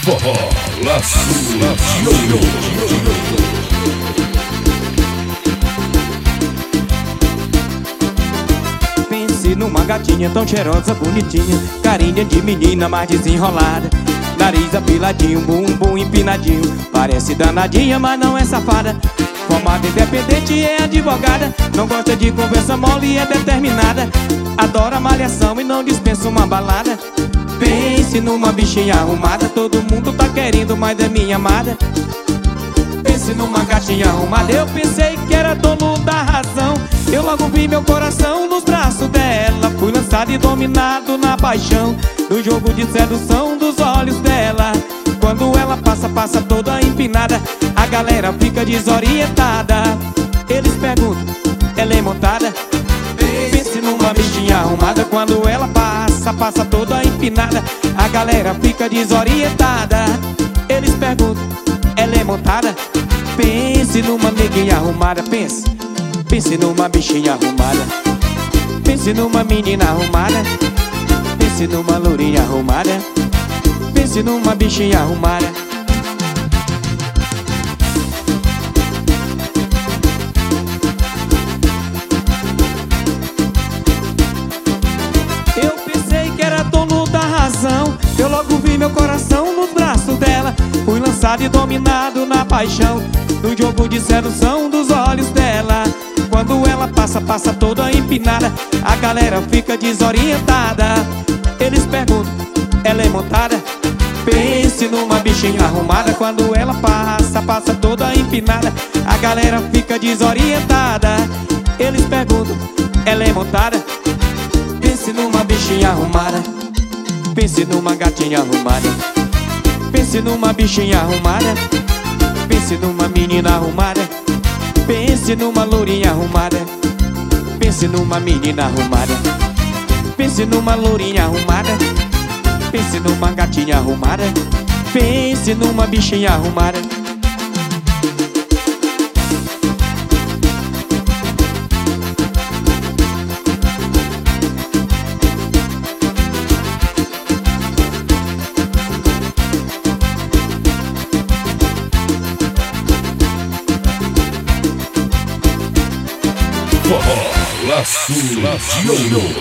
Forró Laço de Ouro. Pense numa gatinha tão cheirosa, bonitinha, carinha de menina mais desenrolada, nariz apiladinho, bumbum empinadinho, parece danadinha, mas não é safada. Formada independente, é advogada, não gosta de conversa mole e é determinada, adora malhação e não dispensa uma balada. Pense numa bichinha arrumada, todo mundo tá querendo, mas é minha amada. Pense numa gatinha arrumada, eu pensei que era dono da razão. Eu logo vi meu coração nos braços dela, fui lançado e dominado na paixão, no jogo de sedução dos olhos dela. Quando ela passa, passa toda empinada, a galera fica desorientada. Eles perguntam, ela é montada? Pense numa bichinha arrumada, quando ela passa, passa toda empinada, a galera fica desorientada. Eles perguntam, ela é montada? Pense numa neguinha arrumada, pense. Pense numa bichinha arrumada, pense numa menina arrumada, pense numa lourinha arrumada, pense numa bichinha arrumada. Eu pensei que era dono da razão, eu logo vi meu coração nos braços dela, fui lançado e dominado na paixão, no jogo de sedução dos olhos dela. Quando ela passa, passa toda empinada, a galera fica desorientada. Eles perguntam, ela é montada? Pense numa bichinha arrumada, quando ela passa, passa toda empinada, a galera fica desorientada. Eles perguntam, ela é montada? Pense numa bichinha arrumada, pense numa gatinha arrumada, pense numa bichinha arrumada, pense numa menina arrumada, pense numa lourinha arrumada, pense numa menina arrumada, pense numa lourinha arrumada, pense numa gatinha arrumada, pense numa bichinha arrumada. Forró Laço de Ouro.